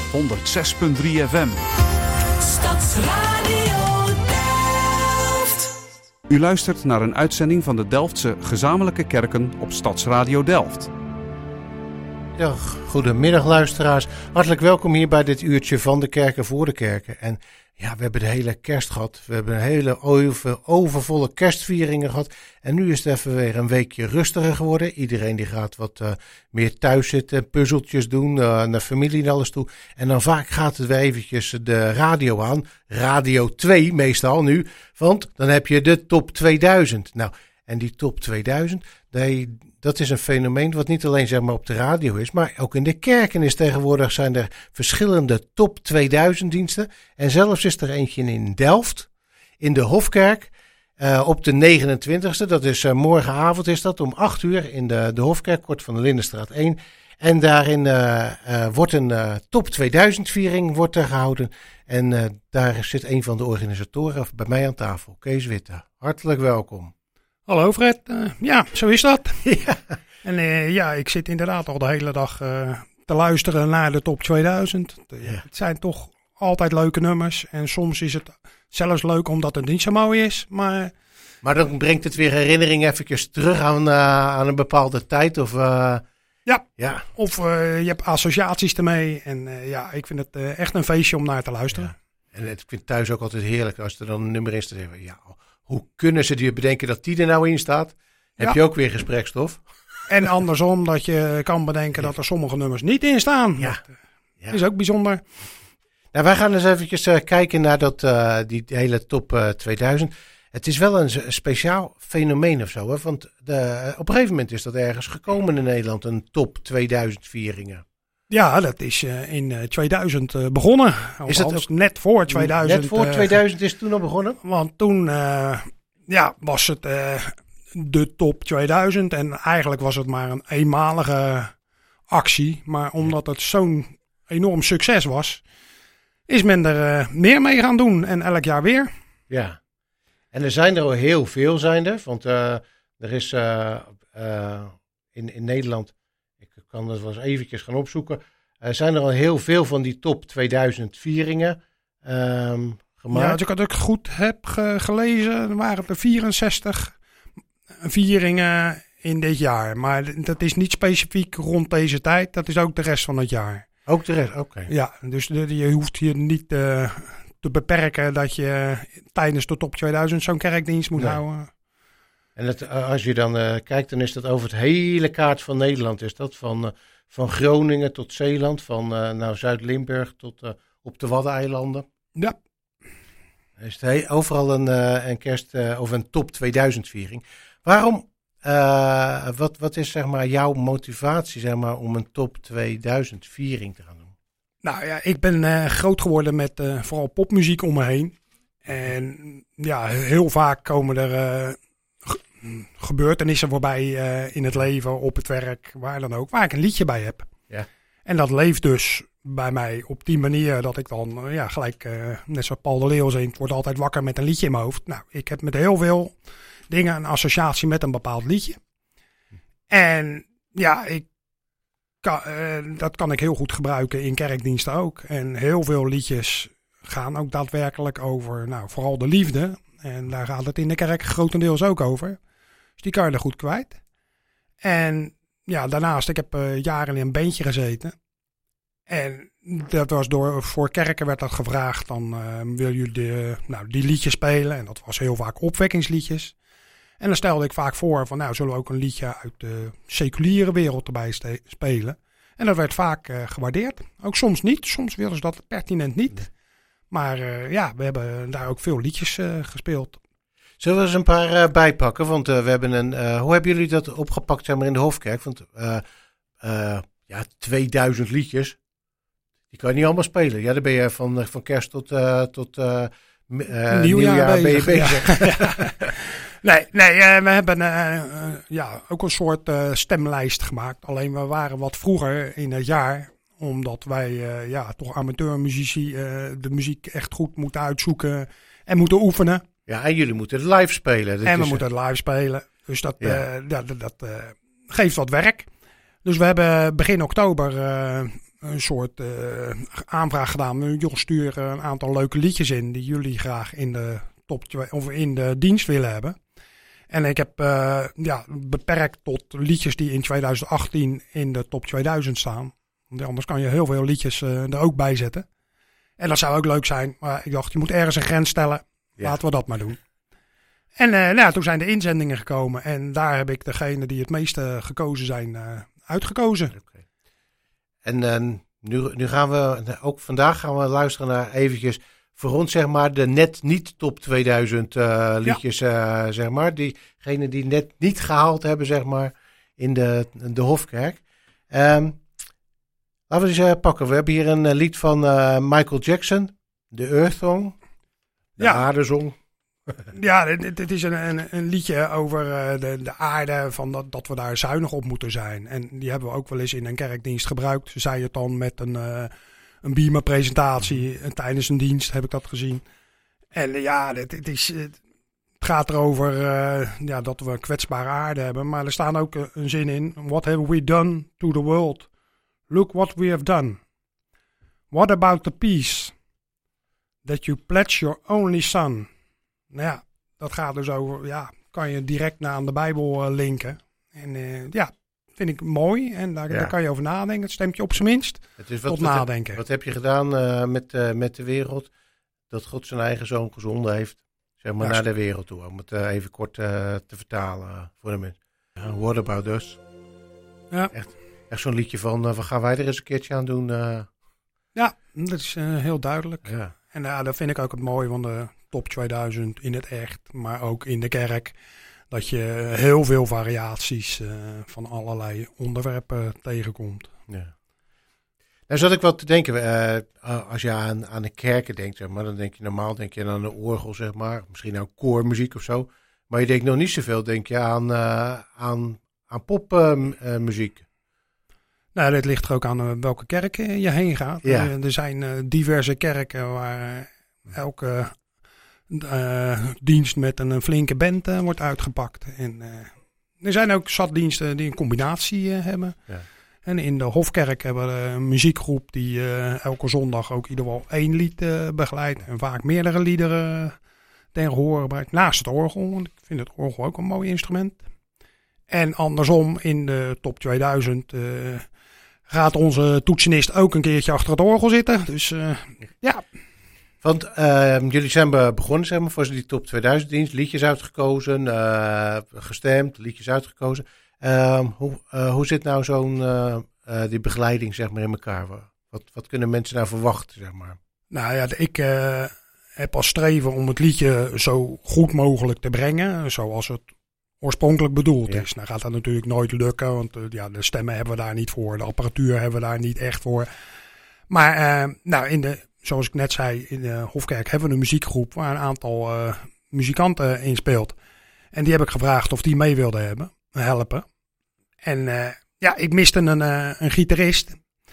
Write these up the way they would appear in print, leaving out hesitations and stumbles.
106.3 FM. Stadsradio Delft. U luistert naar een uitzending van de Delftse gezamenlijke kerken op Stadsradio Delft. Ja, goedemiddag luisteraars. Hartelijk welkom hier bij dit uurtje van de kerken voor de kerken. En ja, we hebben de hele kerst gehad. We hebben een hele overvolle kerstvieringen gehad. En nu is het even weer een weekje rustiger geworden. Iedereen die gaat wat meer thuis zitten, puzzeltjes doen, naar familie en alles toe. En dan vaak gaat het weer eventjes de radio aan. Radio 2 meestal nu. Want dan heb je de top 2000. Nou, en die top 2000, dat is een fenomeen wat niet alleen zeg maar op de radio is, maar ook in de kerken is tegenwoordig zijn er verschillende top 2000 diensten. En zelfs is er eentje in Delft, in de Hofkerk, op de 29e. Dat is morgenavond is dat, om 8 uur in de Hofkerk, kort van de Lindenstraat 1. En daarin wordt een top 2000 viering wordt gehouden. En daar zit een van de organisatoren bij mij aan tafel, Kees Witte. Hartelijk welkom. Hallo Fred, ja, zo is dat. Ja. En ja, ik zit inderdaad al de hele dag te luisteren naar de top 2000. Ja. Het zijn toch altijd leuke nummers. En soms is het zelfs leuk omdat het niet zo mooi is. Maar dan brengt het weer herinneringen eventjes terug aan een bepaalde tijd. Of, ja, of je hebt associaties ermee. En ja, ik vind het echt een feestje om naar te luisteren. Ja. En ik vind het thuis ook altijd heerlijk als er dan een nummer is te zeggen. Ja, hoe kunnen ze die bedenken dat die er nou in staat? Heb je ook weer gesprekstof? En andersom, dat je kan bedenken dat er sommige nummers niet in staan. Ja. Dat is ook bijzonder. Nou, wij gaan eens eventjes kijken naar die hele top 2000. Het is wel een speciaal fenomeen of zo. Hè? Want op een gegeven moment is dat ergens gekomen in Nederland, een top 2000 vieringen. Ja, dat is in 2000 begonnen. Is dat ook net voor 2000? Net voor 2000 is het toen al begonnen? Want toen was het de top 2000. En eigenlijk was het maar een eenmalige actie. Maar omdat het zo'n enorm succes was, is men er meer mee gaan doen. En elk jaar weer. Ja. En er zijn er al heel veel, zijn er. Want er is in Nederland, ik kan dat wel eens eventjes gaan opzoeken, zijn er al heel veel van die top 2000 vieringen gemaakt. Ja, als ik het ook goed heb gelezen, waren er 64 vieringen in dit jaar. Maar dat is niet specifiek rond deze tijd, dat is ook de rest van het jaar. Ook de rest, oké. Ja, dus je hoeft je niet te beperken dat je tijdens de top 2000 zo'n kerkdienst moet houden. En als je dan kijkt, dan is dat over het hele kaart van Nederland. Is dat van Groningen tot Zeeland, van Zuid-Limburg tot op de Waddeneilanden. Ja. Is het overal een kerst of een top 2000 viering. Waarom, wat is zeg maar jouw motivatie zeg maar, om een top 2000 viering te gaan doen? Nou ja, ik ben groot geworden met vooral popmuziek om me heen. En ja, heel vaak komen er gebeurtenissen voorbij in het leven, op het werk, waar dan ook, waar ik een liedje bij heb. Ja. En dat leeft dus bij mij op die manier dat ik dan gelijk, net zoals Paul de Leeuw zingt, word altijd wakker met een liedje in mijn hoofd. Nou, ik heb met heel veel dingen een associatie met een bepaald liedje. En ja, dat kan ik heel goed gebruiken in kerkdiensten ook. En heel veel liedjes gaan ook daadwerkelijk over, vooral de liefde. En daar gaat het in de kerk grotendeels ook over. Dus die kan je er goed kwijt. En ja, daarnaast, ik heb jaren in een bandje gezeten. En dat was voor kerken werd dat gevraagd. Dan wil jullie die liedjes spelen. En dat was heel vaak opwekkingsliedjes. En dan stelde ik vaak voor van, zullen we ook een liedje uit de seculiere wereld erbij spelen. En dat werd vaak gewaardeerd. Ook soms niet. Soms wilden ze dat pertinent niet. Maar we hebben daar ook veel liedjes gespeeld. Zullen we eens een paar bijpakken? Want we hebben hoe hebben jullie dat opgepakt zeg maar, in de Hofkerk? Want 2000 liedjes, die kan je niet allemaal spelen. Ja, dan ben je van kerst tot nieuwjaar ben je bezig. Ja. Nee, we hebben ook een soort stemlijst gemaakt. Alleen we waren wat vroeger in het jaar, omdat wij toch amateurmuzici de muziek echt goed moeten uitzoeken en moeten oefenen. Ja, en jullie moeten het live spelen. We moeten het live spelen. Dus dat geeft wat werk. Dus we hebben begin oktober een soort aanvraag gedaan. Joh, stuur een aantal leuke liedjes in die jullie graag in de of in de dienst willen hebben. En ik heb beperkt tot liedjes die in 2018 in de top 2000 staan. Want anders kan je heel veel liedjes er ook bij zetten. En dat zou ook leuk zijn. Maar ik dacht, je moet ergens een grens stellen. Ja. Laten we dat maar doen. En toen zijn de inzendingen gekomen. En daar heb ik degene die het meeste gekozen zijn uitgekozen. Okay. En nu gaan we, ook vandaag gaan we luisteren naar eventjes voor ons zeg maar de net niet top 2000 liedjes zeg maar. Diegene die net niet gehaald hebben zeg maar in de Hofkerk. Laten we eens pakken. We hebben hier een lied van Michael Jackson. De Earth Song. De aardezong. Ja, dit is een liedje over de aarde. Van dat we daar zuinig op moeten zijn. En die hebben we ook wel eens in een kerkdienst gebruikt. Zij het dan met een beamerpresentatie. En tijdens een dienst heb ik dat gezien. En het gaat erover dat we kwetsbare aarde hebben. Maar er staat ook een zin in. What have we done to the world? Look what we have done. What about the peace that you pledge your only son? Nou ja, dat gaat dus over, kan je direct naar aan de Bijbel linken. En vind ik mooi. En daar kan je over nadenken. Het stemt je op zijn minst tot nadenken. Wat heb je gedaan met de wereld? Dat God zijn eigen zoon gezonden heeft, zeg maar, naar de wereld toe. Om het even kort te vertalen voor de mensen. What about us? Ja. Echt zo'n liedje van gaan wij er eens een keertje aan doen? Ja, dat is heel duidelijk. Ja. En dat vind ik ook het mooie van de top 2000 in het echt, maar ook in de kerk. Dat je heel veel variaties van allerlei onderwerpen tegenkomt. Ja. Nou zat ik wel te denken, als je aan de kerken denkt, zeg maar, dan denk je normaal aan de orgel, zeg maar. Misschien aan koormuziek of zo. Maar je denkt nog niet zoveel, denk je aan popmuziek. Nou, dit ligt er ook aan welke kerk je heen gaat. Ja. Er zijn diverse kerken waar elke dienst met een flinke band wordt uitgepakt. En er zijn ook zat diensten die een combinatie hebben. Ja. En in de Hofkerk hebben we een muziekgroep die elke zondag ook in ieder geval 1 lied begeleidt. En vaak meerdere liederen ten gehore brengt. Naast het orgel, want ik vind het orgel ook een mooi instrument. En andersom, in de top 2000 gaat onze toetsenist ook een keertje achter het orgel zitten. Dus ja. Want jullie zijn begonnen, zeg maar, voor die top 2000 dienst. Liedjes uitgekozen, gestemd, liedjes uitgekozen. Hoe zit nou die begeleiding, zeg maar, in elkaar? Wat kunnen mensen nou verwachten, zeg maar? Nou ja, ik heb als streven om het liedje zo goed mogelijk te brengen, zoals het oorspronkelijk bedoeld is. Nou gaat dat natuurlijk nooit lukken, want de stemmen hebben we daar niet voor. De apparatuur hebben we daar niet echt voor. Maar zoals ik net zei, in de Hofkerk hebben we een muziekgroep waar een aantal muzikanten in speelt. En die heb ik gevraagd of die mee wilden helpen. En ik miste een gitarist.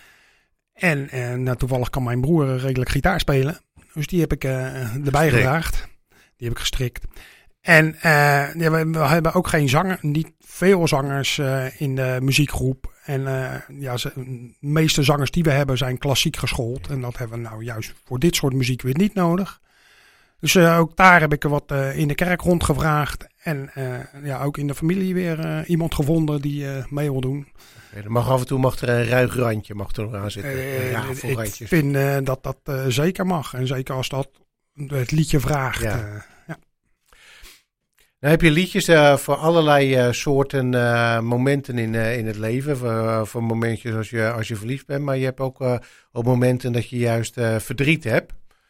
En toevallig kan mijn broer redelijk gitaar spelen. Dus die heb ik erbij gevraagd. Die heb ik gestrikt. En we hebben ook geen zanger, niet veel zangers in de muziekgroep. En de meeste zangers die we hebben zijn klassiek geschoold. En dat hebben we nou juist voor dit soort muziek weer niet nodig. Dus ook daar heb ik er wat in de kerk rondgevraagd. En ook in de familie weer iemand gevonden die mee wil doen. Okay, af en toe er een ruig randje er nog aan zitten. Ik vind dat zeker mag. En zeker als dat het liedje vraagt. Ja. Nou heb je liedjes voor allerlei soorten momenten in het leven. Voor momentjes als je verliefd bent. Maar je hebt ook op momenten dat je juist verdriet hebt.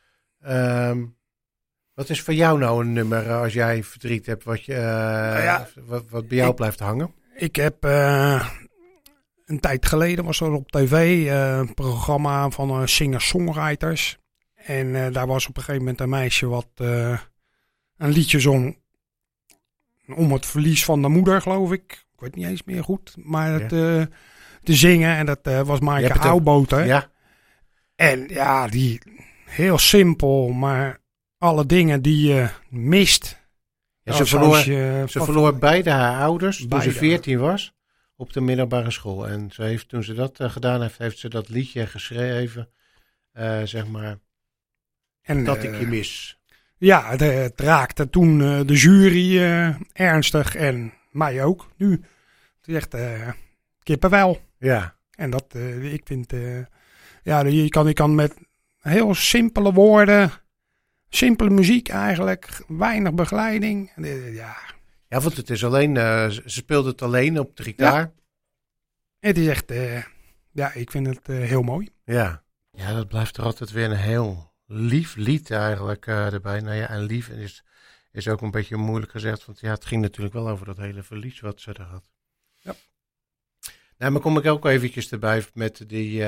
Wat is voor jou nou een nummer als jij verdriet hebt wat bij jou blijft hangen? Ik heb een tijd geleden was er op tv een programma van singer-songwriters. En daar was op een gegeven moment een meisje wat een liedje zong om het verlies van de moeder, geloof ik. Ik weet niet eens meer goed. Maar te zingen. En dat was Maaike Oudboter. Ja. En die heel simpel, maar alle dingen die je mist. Ja, ze verloor beide haar ouders toen ze 14 was. op de middelbare school. En ze heeft, toen ze dat gedaan heeft, heeft ze dat liedje geschreven. Zeg maar, En, dat ik je mis. Ja, het raakte toen de jury ernstig en mij ook nu. Het is echt kippenvel. Ja. En dat, ik vind, je kan met heel simpele woorden, simpele muziek eigenlijk, weinig begeleiding. Ja, want het is alleen, ze speelde het alleen op de gitaar. Ja. Het is echt, ik vind het heel mooi. Ja. Ja, dat blijft er altijd weer een heel lief lied eigenlijk erbij. Nou ja, en lief is ook een beetje moeilijk gezegd, want ja, het ging natuurlijk wel over dat hele verlies wat ze er had. Ja. Nou, maar kom ik ook eventjes erbij met die,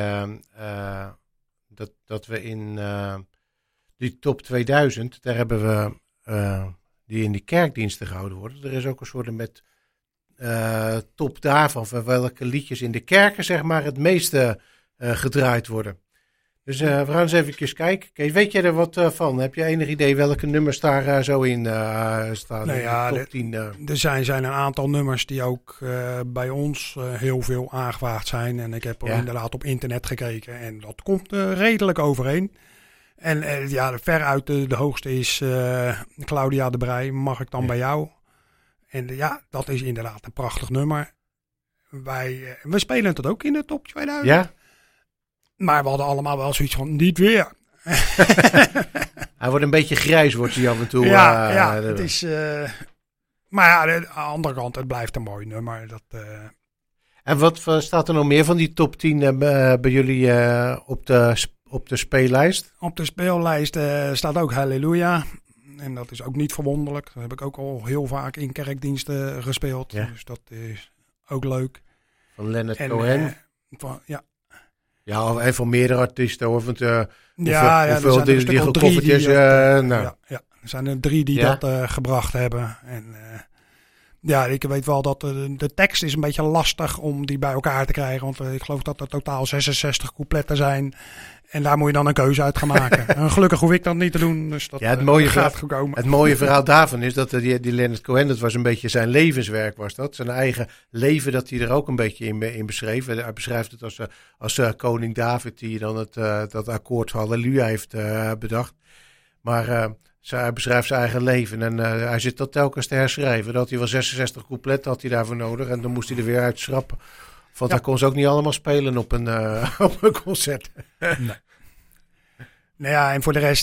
dat we in die top 2000, daar hebben we, die in die kerkdiensten gehouden worden. Er is ook een soort met top daarvan, van welke liedjes in de kerken zeg maar het meeste gedraaid worden. Dus we gaan eens even kijken. Kees, weet jij er wat van? Heb je enig idee welke nummers daar zo in staan? Nou ja, top 10, er zijn een aantal nummers die ook bij ons heel veel aangevraagd zijn. En ik heb inderdaad op internet gekeken. En dat komt redelijk overeen. En veruit de hoogste is Claudia de Brij. Mag ik dan bij jou? En dat is inderdaad een prachtig nummer. We spelen het ook in de top 2000. Ja? Maar we hadden allemaal wel zoiets van, niet weer. Hij wordt een beetje grijs, wordt hij af en toe. Het is... maar ja, aan de andere kant, het blijft een mooi nummer. En wat staat er nog meer van die top 10 bij jullie op de speellijst? Op de speellijst staat ook Halleluja. En dat is ook niet verwonderlijk. Dat heb ik ook al heel vaak in kerkdiensten gespeeld. Ja. Dus dat is ook leuk. Van Leonard Cohen? Ja, en van meerdere artiesten hoor. Want, hoeveel die gecoverd is. Er zijn er 3 die dat gebracht hebben. En ik weet wel dat de tekst is een beetje lastig om die bij elkaar te krijgen. Want ik geloof dat er totaal 66 coupletten zijn. En daar moet je dan een keuze uit gaan maken. En gelukkig hoef ik dat niet te doen. Dus dat gaat gekomen. Het mooie verhaal daarvan is dat die Leonard Cohen, dat was een beetje zijn levenswerk was dat. Zijn eigen leven dat hij er ook een beetje in beschreef. Hij beschrijft het als koning David die dan dat akkoord van Halleluja heeft bedacht. Maar hij beschrijft zijn eigen leven en hij zit dat telkens te herschrijven. Dat had hij wel 66 coupletten had hij daarvoor nodig en dan moest hij er weer uit schrappen. Want hij kon ze ook niet allemaal spelen op een concert. Nee. En voor de rest,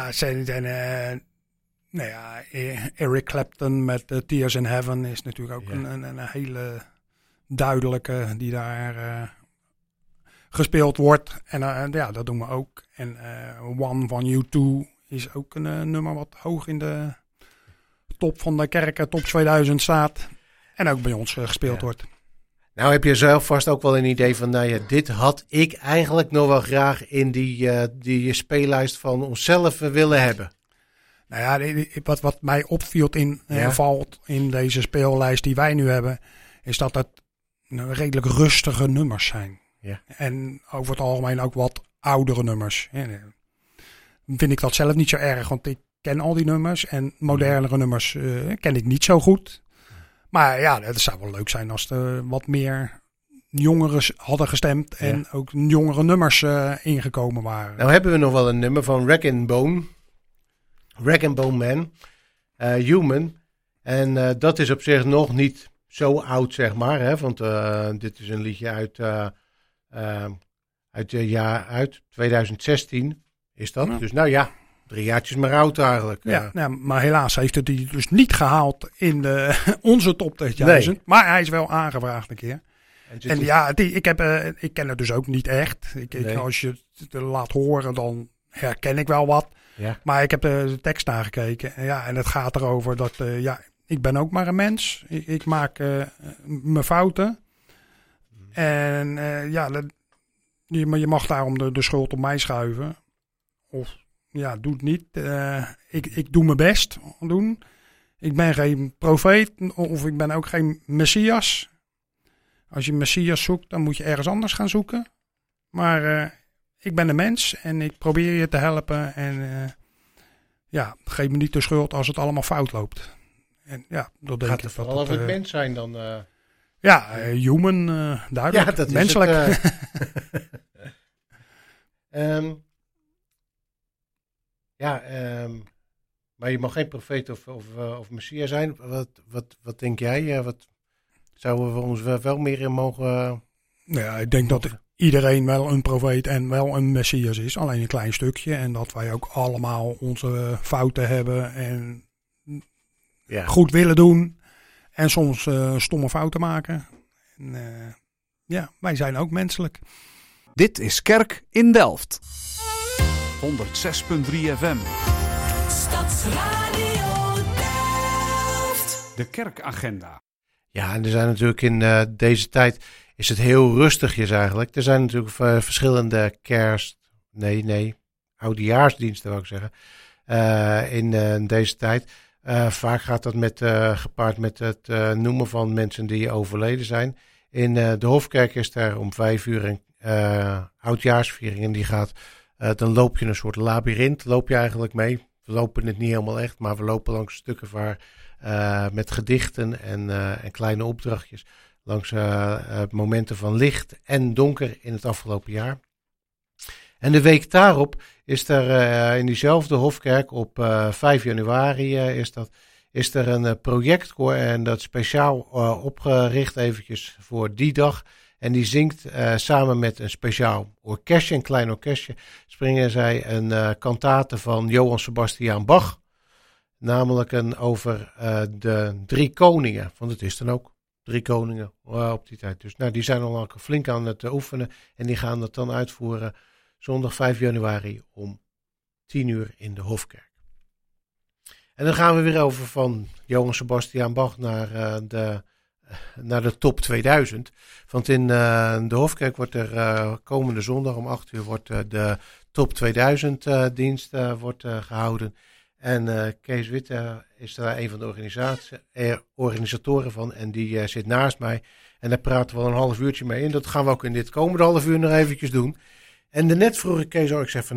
Eric Clapton met Tears in Heaven is natuurlijk ook een hele duidelijke die daar gespeeld wordt. En dat doen we ook. En One van U2 is ook een nummer wat hoog in de top van de kerken, top 2000 staat. En ook bij ons gespeeld wordt. Nou heb je zelf vast ook wel een idee van, dit had ik eigenlijk nog wel graag in die speellijst van onszelf willen hebben. Nou ja, wat mij opvalt in deze speellijst die wij nu hebben, is dat het redelijk rustige nummers zijn. Ja. En over het algemeen ook wat oudere nummers. Vind ik dat zelf niet zo erg, want ik ken al die nummers en modernere nummers ken ik niet zo goed. Maar het zou wel leuk zijn als er wat meer jongeren hadden gestemd en ook jongere nummers ingekomen waren. Nou hebben we nog wel een nummer van Rag & Bone Man, Human. En dat is op zich nog niet zo oud, zeg maar. Hè? Want dit is een liedje uit 2016 is dat. Ja. Dus 3 jaartjes maar oud eigenlijk. Maar helaas heeft het die dus niet gehaald in onze top 2000. Nee. Maar hij is wel aangevraagd een keer. Ik ken het dus ook niet echt. Als je het laat horen, dan herken ik wel wat. Ja. Maar ik heb de tekst nagekeken. En het gaat erover dat ik ben ook maar een mens. Ik maak mijn fouten. En je mag daarom de schuld op mij schuiven. Of doe het niet. Ik doe mijn best doen. Ik ben geen profeet of ik ben ook geen Messias. Als je Messias zoekt, dan moet je ergens anders gaan zoeken. Maar ik ben een mens en ik probeer je te helpen. En geef me niet de schuld als het allemaal fout loopt. En dat denk gaat ik. Gaat het vooral over het mens zijn dan? Ja, human, duidelijk. Ja, dat is menselijk. het. Maar je mag geen profeet of messias zijn. Wat denk jij? Wat zouden we ons wel meer in mogen... Ja, ik denk dat iedereen wel een profeet en wel een messias is. Alleen een klein stukje. En dat wij ook allemaal onze fouten hebben en goed willen doen. En soms stomme fouten maken. En, wij zijn ook menselijk. Dit is Kerk in Delft. 106.3 FM. Stadsradio Delft. De kerkagenda. Ja, en er zijn natuurlijk in deze tijd is het heel rustigjes eigenlijk. Er zijn natuurlijk verschillende oudejaarsdiensten wou ik zeggen, in deze tijd. Vaak gaat dat gepaard met het noemen van mensen die overleden zijn. In de Hofkerk is daar om 5 uur een oudjaarsviering en die gaat... dan loop je een soort labyrint, loop je eigenlijk mee. We lopen het niet helemaal echt, maar we lopen langs stukken waar met gedichten en kleine opdrachtjes. Langs momenten van licht en donker in het afgelopen jaar. En de week daarop is er in diezelfde Hofkerk op 5 januari is er een projectkoor en dat speciaal opgericht eventjes voor die dag. En die zingt samen met een speciaal orkestje, een klein orkestje, springen zij een kantate van Johann Sebastian Bach. Namelijk over de 3 koningen, want het is dan ook 3 koningen op die tijd. Dus die zijn al flink aan het oefenen en die gaan dat dan uitvoeren zondag 5 januari om 10 uur in de Hofkerk. En dan gaan we weer over van Johann Sebastian Bach naar de top 2000. Want in de Hofkerk wordt er komende zondag om 8 uur wordt de top 2000 dienst gehouden. En Kees Witte is daar een van de organisatoren van en die zit naast mij. En daar praten we al een half uurtje mee. En dat gaan we ook in dit komende half uur nog eventjes doen. En daarnet vroeg ik Kees ook, ik zei van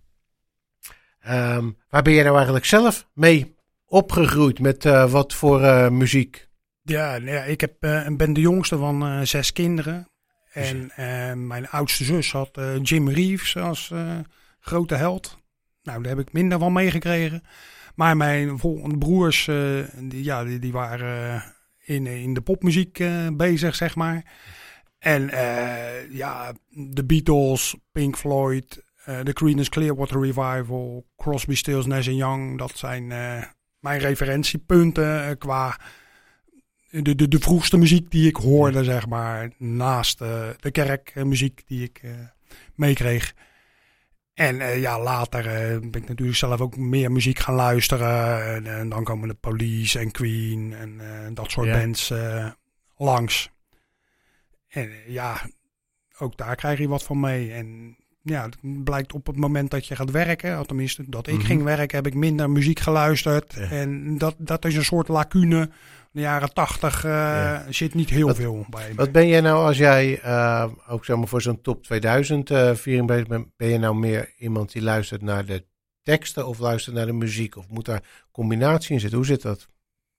waar ben jij nou eigenlijk zelf mee opgegroeid met wat voor muziek? Ja, ik ben de jongste van 6 kinderen. En mijn oudste zus had Jim Reeves als grote held. Nou, daar heb ik minder van meegekregen. Maar mijn volgende broers, die waren in de popmuziek bezig, zeg maar. En de Beatles, Pink Floyd, de Creedence Clearwater Revival, Crosby, Stills, Nash & Young. Dat zijn mijn referentiepunten qua de vroegste muziek die ik hoorde, zeg maar. Naast de kerkmuziek die ik meekreeg. En later ben ik natuurlijk zelf ook meer muziek gaan luisteren. En dan komen de Police en Queen en dat soort bands langs. En ook daar krijg je wat van mee. En het blijkt op het moment dat je gaat werken, tenminste dat ik ging werken, heb ik minder muziek geluisterd. Ja. En dat is een soort lacune. De jaren 80 zit niet heel veel bij me. Wat ben jij nou als jij ook zeg maar voor zo'n top 2000 viering bezig bent? Ben je nou meer iemand die luistert naar de teksten of luistert naar de muziek? Of moet daar combinatie in zitten? Hoe zit dat?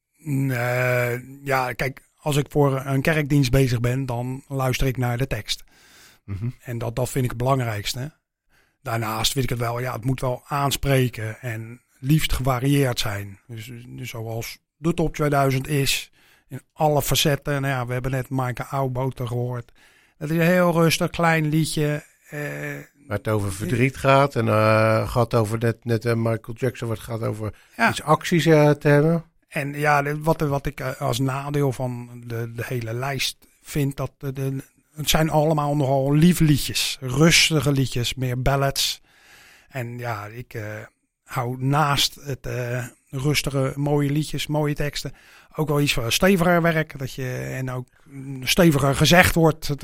Kijk, als ik voor een kerkdienst bezig ben, dan luister ik naar de tekst. Mm-hmm. En dat vind ik het belangrijkste. Daarnaast vind ik het wel, het moet wel aanspreken en liefst gevarieerd zijn. Dus zoals de top 2000 is, in alle facetten. Nou we hebben net Maaike Oudboter gehoord. Dat is een heel rustig, klein liedje. Waar het over verdriet gaat en gaat over net Michael Jackson, wat gaat over iets acties te hebben. En wat ik als nadeel van de hele lijst vind, dat het zijn allemaal nogal lieve liedjes. Rustige liedjes, meer ballads. En ik hou naast het rustige, mooie liedjes, mooie teksten ook wel iets van steviger werk. En ook steviger gezegd wordt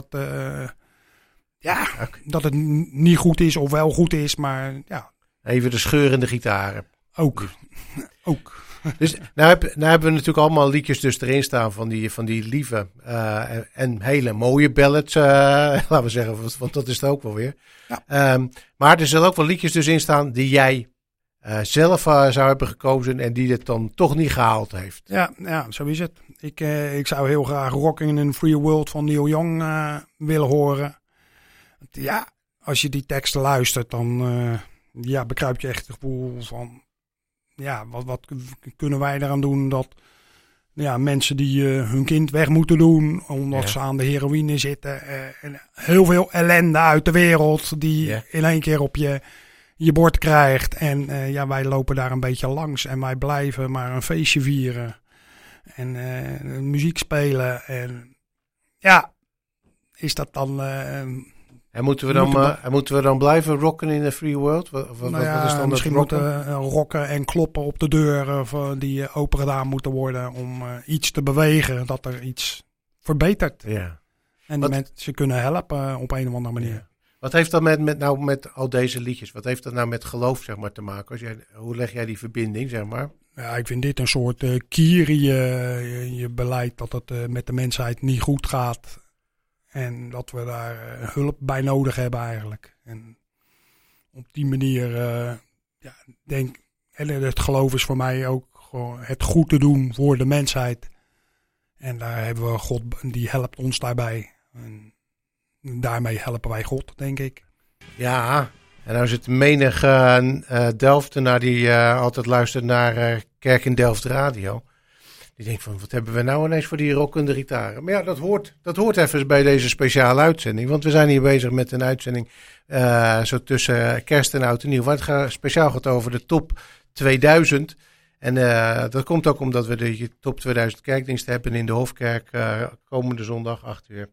dat het niet goed is of wel goed is, maar Even de scheurende gitaren. Ook. Dus nou hebben we natuurlijk allemaal liedjes dus erin staan van die lieve en hele mooie ballads, laten we zeggen, want dat is het ook wel weer. Ja. Maar er zullen ook wel liedjes dus in staan die jij zelf zou hebben gekozen en die het dan toch niet gehaald heeft. Ja, zo is het. Ik zou heel graag Rockin' in a Free World van Neil Young willen horen. Ja, als je die teksten luistert, dan bekruip je echt het gevoel van... Ja, wat kunnen wij eraan doen dat mensen die hun kind weg moeten doen... omdat ze aan de heroïne zitten... en heel veel ellende uit de wereld die in één keer op je bord krijgt. En wij lopen daar een beetje langs en wij blijven maar een feestje vieren. En muziek spelen. En is dat dan... En moeten we dan blijven rocken in a free world? Wat is dan misschien moeten rocken en kloppen op de deuren die open gedaan moeten worden om iets te bewegen, dat er iets verbetert. Ja. En die mensen kunnen helpen op een of andere manier. Ja. Wat heeft dat met al deze liedjes, wat heeft dat nou met geloof zeg maar, te maken? Hoe leg jij die verbinding, zeg maar? Ja, ik vind dit een soort kier je beleid dat het met de mensheid niet goed gaat. En dat we daar hulp bij nodig hebben eigenlijk. En op die manier, het geloof is voor mij ook gewoon het goed te doen voor de mensheid. En daar hebben we God, die helpt ons daarbij. En daarmee helpen wij God, denk ik. Ja, en nou zit menig Delftenaar die altijd luistert naar Kerk in Delft Radio. Die denkt van, wat hebben we nou ineens voor die rockende gitaren? Maar ja, dat hoort even bij deze speciale uitzending. Want we zijn hier bezig met een uitzending zo tussen kerst en oud en nieuw. Waar het speciaal gaat over de top 2000. En dat komt ook omdat we de top 2000 kerkdienst hebben in de Hofkerk komende zondag 8 uur.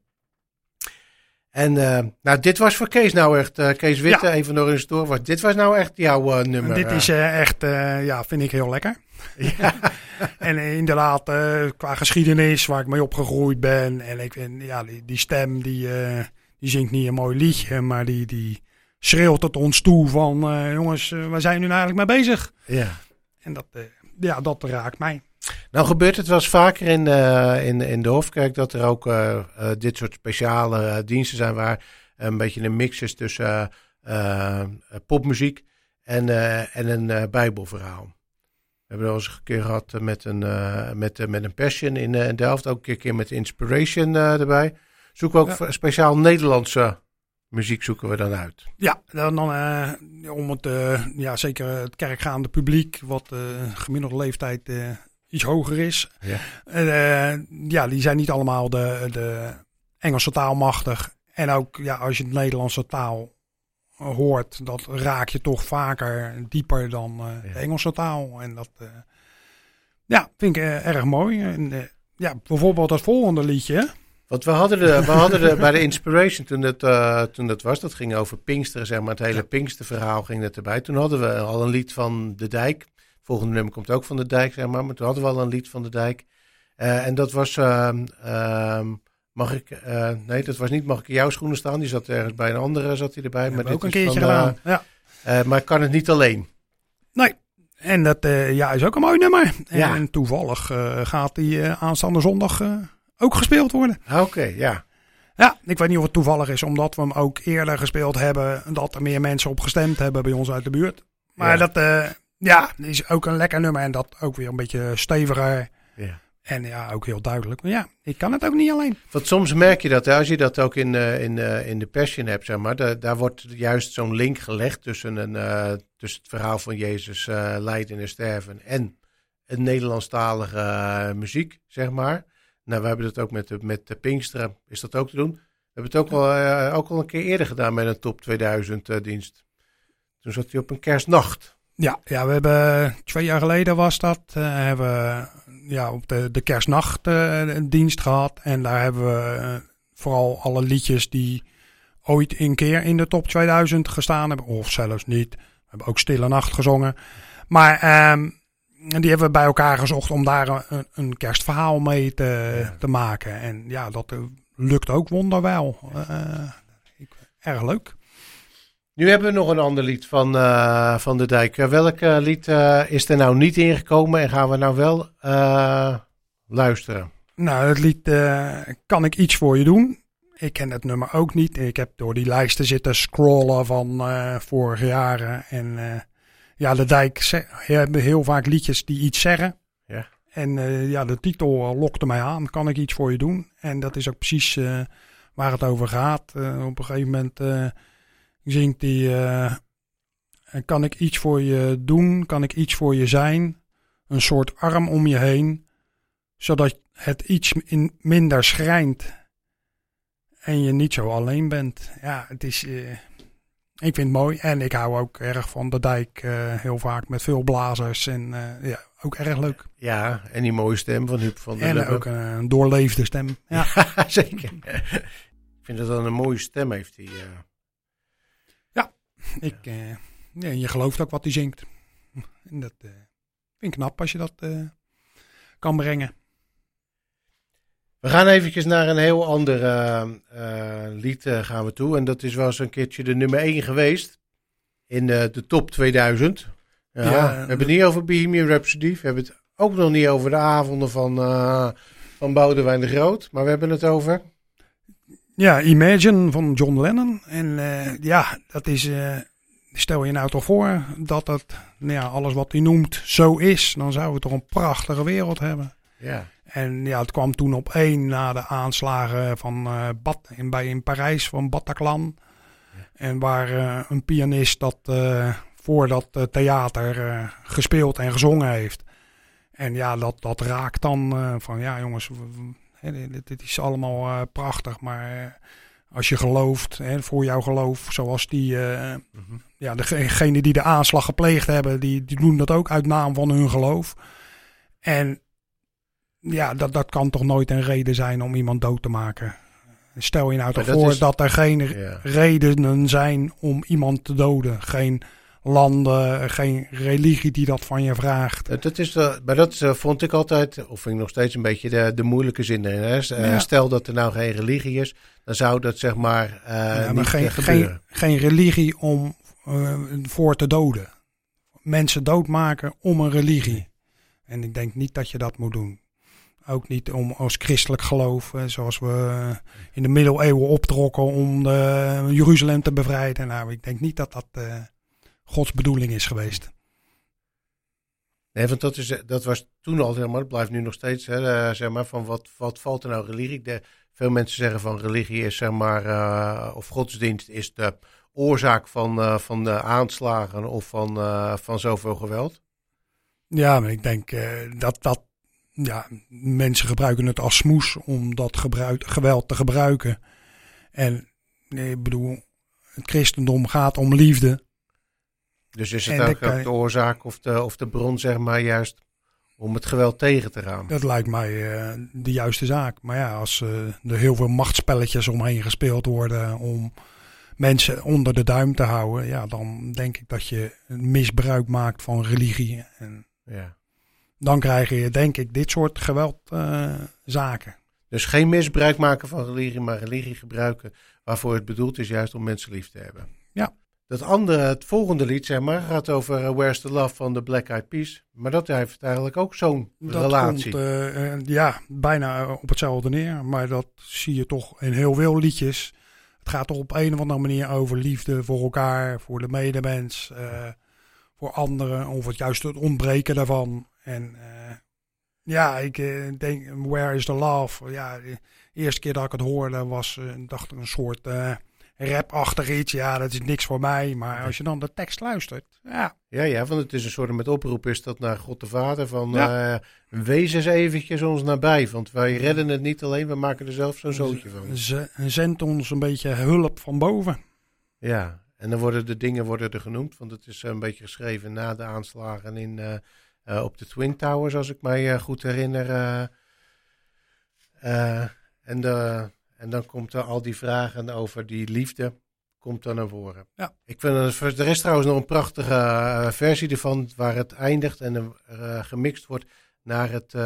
En dit was voor Kees nou echt, Kees Witte, een van de organisatoren. Dit was nou echt jouw nummer. Dit is echt, vind ik heel lekker. Ja. En inderdaad, qua geschiedenis waar ik mee opgegroeid ben. En ik vind, die stem, die zingt niet een mooi liedje, maar die schreeuwt het ons toe van, jongens, waar zijn we nu eigenlijk mee bezig? Ja. En dat raakt mij. Nou gebeurt het wel eens vaker in de Hofkerk dat er ook dit soort speciale diensten zijn waar een beetje een mix is tussen popmuziek en een bijbelverhaal. We hebben al eens een keer gehad met een Passion in Delft, ook een keer met Inspiration erbij. Zoeken we ook speciaal Nederlandse muziek zoeken we dan uit. Ja, dan om het zeker het kerkgaande publiek, wat gemiddelde leeftijd iets hoger is. Ja. Die zijn niet allemaal de Engelse taal machtig. En ook als je de Nederlandse taal hoort, dat raak je toch vaker dieper dan de Engelse taal. En dat vind ik erg mooi. En, bijvoorbeeld het volgende liedje. Want we hadden bij de Inspiration toen dat was, dat ging over Pinksteren, zeg maar, het hele Pinksterverhaal ging er erbij. Toen hadden we al een lied van De Dijk. Het volgende nummer komt ook van De Dijk, zeg maar toen hadden we al een lied van De Dijk. En dat was, dat was niet Mag ik in jouw schoenen staan? Die zat ergens bij een andere, zat hij erbij. Maar dit ook een keertje gedaan, maar ik kan het niet alleen. Nee. En dat is ook een mooi nummer. En toevallig gaat die aanstaande zondag ook gespeeld worden. Oké, ja. Ja, ik weet niet of het toevallig is, omdat we hem ook eerder gespeeld hebben. Dat er meer mensen op gestemd hebben bij ons uit de buurt. Maar dat is ook een lekker nummer. En dat ook weer een beetje steviger. Ja. En ook heel duidelijk. Maar ik kan het ook niet alleen. Want soms merk je dat, als je dat ook in de Passion hebt, zeg maar. Daar wordt juist zo'n link gelegd tussen het verhaal van Jezus lijden en sterven en een Nederlandstalige muziek, zeg maar. Nou, we hebben dat ook met de Pinksteren. Is dat ook te doen? We hebben het ook al een keer eerder gedaan met een top 2000 dienst. Toen zat hij op een kerstnacht. Ja, we hebben 2 jaar geleden was dat. Hebben we op de kerstnacht een dienst gehad. En daar hebben we vooral alle liedjes die ooit een keer in de top 2000 gestaan hebben. Of zelfs niet. We hebben ook Stille Nacht gezongen. Maar die hebben we bij elkaar gezocht om daar een kerstverhaal mee te maken. En dat lukt ook wonderwel. Erg leuk. Nu hebben we nog een ander lied van De Dijk. Welk lied is er nou niet ingekomen en gaan we nou wel luisteren? Nou, het lied Kan ik iets voor je doen? Ik ken het nummer ook niet. Ik heb door die lijsten zitten scrollen van vorige jaren. En Ja, de Dijk hebben heel vaak liedjes die iets zeggen. Ja. En de titel lokte mij aan. Kan ik iets voor je doen? En dat is ook precies waar het over gaat. Op een gegeven moment zingt hij... kan ik iets voor je doen? Kan ik iets voor je zijn? Een soort arm om je heen. Zodat het iets minder schrijnt. En je niet zo alleen bent. Ja, het is... ik vind het mooi. En ik hou ook erg van de Dijk. Heel vaak met veel blazers. En ook erg leuk. Ja, en die mooie stem van Huub van der Lubbe. En ook een doorleefde stem. Ja, Ja, zeker. Ik vind dat dan een mooie stem heeft hij. Je gelooft ook wat hij zingt. En dat vind ik knap als je dat kan brengen. We gaan eventjes naar een heel ander lied gaan we toe. En dat is wel eens een keertje de nummer 1 geweest. In de top 2000. Ja, we hebben het niet over Bohemian Rhapsody. We hebben het ook nog niet over de avonden van Boudewijn de Groot. Maar we hebben het over... Ja, Imagine van John Lennon. En dat is... stel je nou toch voor dat het, alles wat hij noemt zo is. Dan zouden we toch een prachtige wereld hebben. Ja. En het kwam toen op 1 na de aanslagen van in Parijs van Bataclan. Ja. En waar een pianist dat voor dat theater gespeeld en gezongen heeft. En dat raakt dan van jongens, dit is allemaal prachtig. Maar als je gelooft, voor jouw geloof, zoals die... degene die de aanslag gepleegd hebben, die doen dat ook uit naam van hun geloof. En dat kan toch nooit een reden zijn om iemand dood te maken. Stel je nou toch voor dat er geen redenen zijn om iemand te doden. Geen landen, geen religie die dat van je vraagt. Dat vond ik altijd, of vind ik nog steeds een beetje de moeilijke zin erin. Hè? Stel dat er nou geen religie is, dan zou dat zeg maar niet gebeuren. Geen religie om voor te doden. Mensen doodmaken om een religie. En ik denk niet dat je dat moet doen. Ook niet om als christelijk geloof, zoals we in de middeleeuwen optrokken om Jeruzalem te bevrijden. Nou, ik denk niet dat dat Gods bedoeling is geweest. Nee, want dat was toen al, zeg maar, het blijft nu nog steeds, zeg maar, van wat valt er nou religie? Veel mensen zeggen van religie is, zeg maar, of godsdienst is de oorzaak van de aanslagen of van zoveel geweld. Ja, maar ik denk dat mensen gebruiken het als smoes om dat geweld te gebruiken. En ik bedoel, het christendom gaat om liefde. Dus is het ook de oorzaak of de bron, zeg maar, juist om het geweld tegen te gaan? Dat lijkt mij de juiste zaak. Maar als er heel veel machtsspelletjes omheen gespeeld worden om mensen onder de duim te houden, dan denk ik dat je misbruik maakt van religie. En dan krijg je, denk ik, dit soort geweldzaken. Dus geen misbruik maken van religie, maar religie gebruiken waarvoor het bedoeld is, juist om mensen lief te hebben. Ja. Het volgende lied, zeg maar, gaat over Where's the Love van de Black Eyed Peas. Maar dat heeft eigenlijk ook zo'n relatie. Dat komt bijna op hetzelfde neer. Maar dat zie je toch in heel veel liedjes. Het gaat toch op een of andere manier over liefde voor elkaar, voor de medemens, voor anderen. Of het juist het ontbreken daarvan. En ik denk, Where is the Love? Ja, de eerste keer dat ik het hoorde dacht ik een soort... rap-achtig iets, dat is niks voor mij. Maar als je dan de tekst luistert, Ja, want het is een soort met oproep is dat naar God de Vader van wees eens eventjes ons nabij. Want wij redden het niet alleen, we maken er zelf zo'n zootje van. Zend ons een beetje hulp van boven. Ja, en dan worden de dingen er genoemd. Want het is een beetje geschreven na de aanslagen op de Twin Towers, als ik mij goed herinner. En dan komt er al die vragen over die liefde, komt dan naar voren. Ja. Ik vind er is trouwens nog een prachtige versie ervan, waar het eindigt en gemixt wordt naar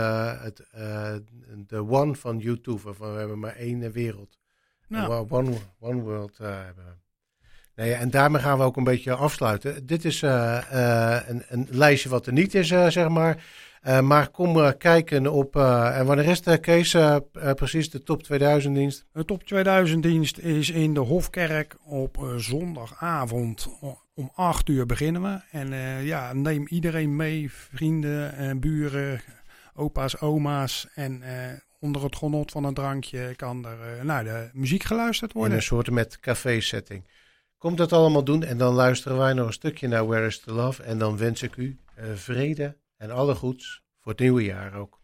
de One van U2. Van we hebben maar één wereld. Nou. One world hebben we. Nee, en daarmee gaan we ook een beetje afsluiten. Dit is een lijstje wat er niet is, zeg maar. Maar kom kijken op... en wanneer is het, Kees, precies de Top 2000 dienst? De Top 2000 dienst is in de Hofkerk op zondagavond. Om 8 uur beginnen we. En neem iedereen mee, vrienden en buren, opa's, oma's. En onder het genot van een drankje kan er naar de muziek geluisterd worden. In een soort met café-setting. Kom dat allemaal doen en dan luisteren wij nog een stukje naar Where is the Love. En dan wens ik u vrede en alle goeds voor het nieuwe jaar ook.